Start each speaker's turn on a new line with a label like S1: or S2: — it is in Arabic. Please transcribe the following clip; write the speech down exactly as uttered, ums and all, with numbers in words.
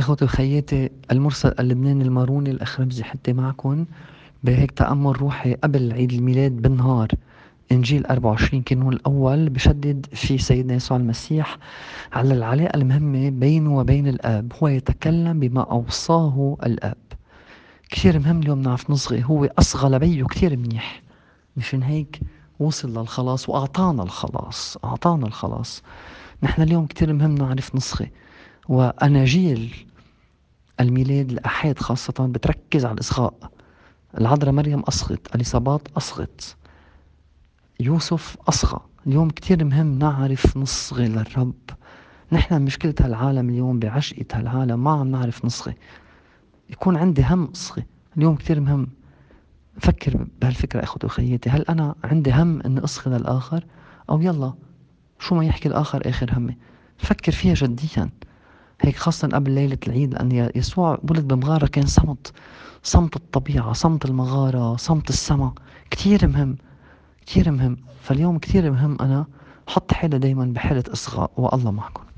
S1: إخوتي وخياتي المرسل اللبناني الماروني الأخ رمزي حتى معكم بهيك تأمل روحي قبل عيد الميلاد بالنهار. إنجيل أربعة وعشرين كانون الأول بشدد في سيدنا يسوع المسيح على العلاقة المهمة بينه وبين الآب. هو يتكلم بما أوصاه الآب. كثير مهم اليوم نعرف نصغي. هو أصغى لبيه كثير منيح، مشان هيك وصل للخلاص وأعطانا الخلاص أعطانا الخلاص. نحن اليوم كثير مهم نعرف نصغي. وأناجيل الميلاد الآحاد خاصة بتركز على الإصغاء. العذراء مريم أصغت، اليصابات أصغت، يوسف أصغى. اليوم كتير مهم نعرف نصغي للرب. نحن مشكلة هالعالم اليوم بعشقة هالعالم ما عم نعرف نصغي. يكون عندي هم أصغي. اليوم كتير مهم فكر بهالفكرة أخوتي وخياتي. هل أنا عندي هم أني أصغي للآخر، أو يلا شو ما يحكي الآخر آخر همي؟ فكر فيها جديا هيك، خاصة قبل ليلة العيد، لأن يسوع ولد بمغارة كان صمت. صمت الطبيعة، صمت المغارة، صمت السماء. كتير مهم كتير مهم. فاليوم كتير مهم أنا حط حالي دايما بحالة إصغاء. والله معكم.